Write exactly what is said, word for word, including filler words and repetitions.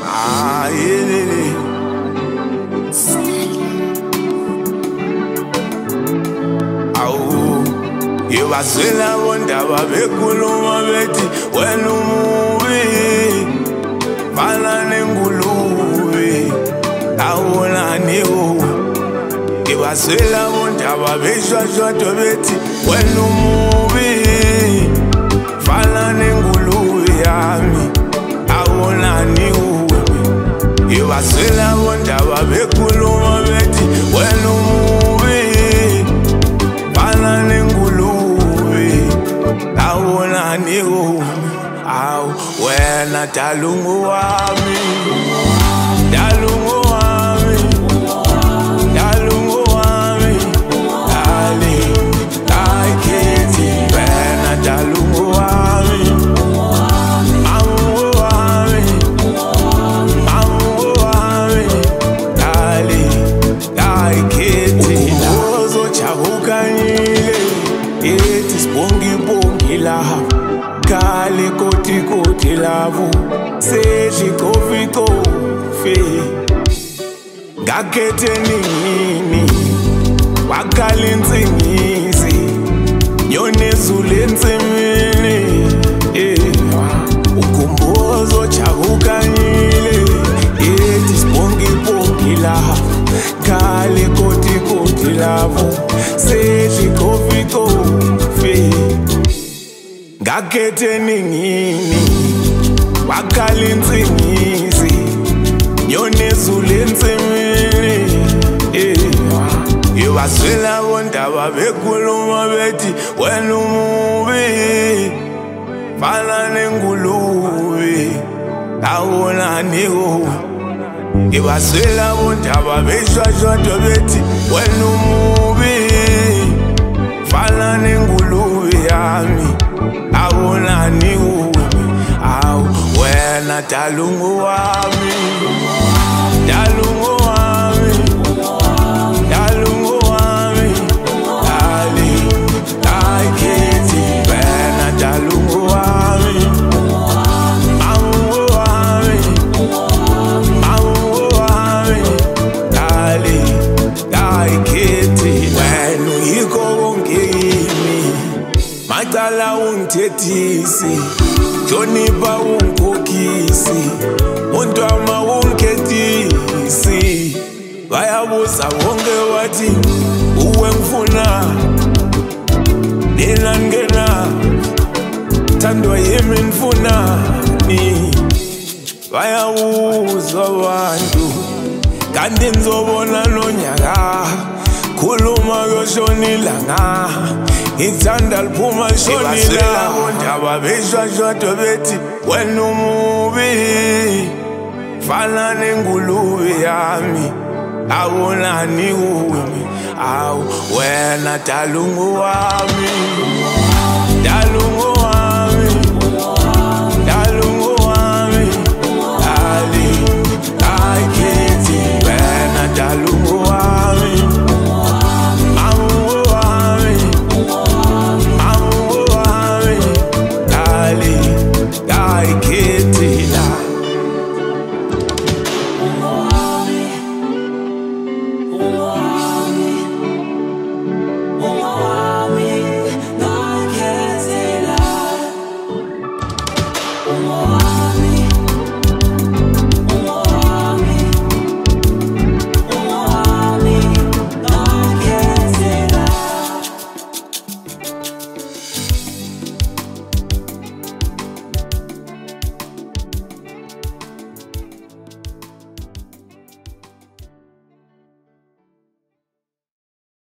Ah, yeah. Awu, yebazela bondaba bekhuluma bethi wena umubi, fana nengulube, awolani wo. Yebazela bondaba beshwashwato bethi wena umubi, fana nengulube yami, awolani wo. Yebazela bondaba bekhuluma bethi wena umubi, fana nengulube, awolani wo. Aw, wena dalungu wami, dalungu wami, dalungu wami, dali, laiketi, wena dalungu wami, amu wami, amu wami, dali, laiketi. Uzo chabuka nile, eti spongi bongi laha, kale koti koti lavu, seji kofi kofi. Ngakhethe nini, wakale ntsengisi, nyonezulu entsimini, ukhumbuzo chabukanyile, eti spongi bongi laha, kale koti koti lavu, seji kofi kofi. Ngakhethe nini, wakale ntsengisi, nyonezulu entsimini, yebazela bondaba bekhuluma bethi wena umubi, fana nengulube, awolani wo. Yebazela bondaba beshwashwato bethi wena umubi, fana nengulube yami, awolani wo. Aw, wena dalungu wami, dalungu wami, dalungu wami, dali, laiketi, wena dalungu wami, amu wami, amu wami, dali, laiketi. Wena uyikho konke kimi, macala ungithethisi, hlonipha ungikhokhisi, untwama ungikhethisi. Bayabuza bonke wathi uwe ngifuna, nina ngena, thandwa yimi nifunani. Bayabuza abantu, kanti ngizobona nonyaka, khuluma kuyoshona ilanga, ngithanda liphuma lishona ilanga. Bondaba beshwashwato bethi wena umubi, fana nengulube yami, awolani wo. Aw, wena dalungu wami,